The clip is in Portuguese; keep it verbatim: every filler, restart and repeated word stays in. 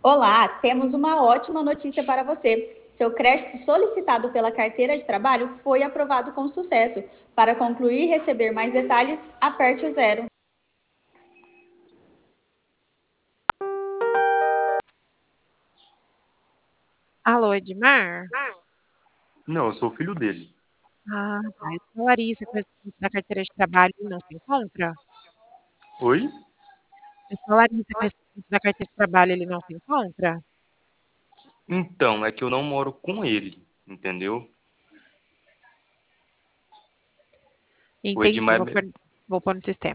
Olá, temos uma ótima notícia para você. Seu crédito solicitado pela carteira de trabalho foi aprovado com sucesso. Para concluir e receber mais detalhes, aperte o zero. Alô, Edmar? Não, eu sou o filho dele. Ah, tá. Eu sou a Larissa, com esse da carteira de trabalho, ele não se encontra? Oi? Eu sou a Larissa, com esse da carteira de trabalho, ele não se encontra? Então, é que eu não moro com ele, entendeu? O Entendi, Edmar vou é... pôr, vou pôr no sistema.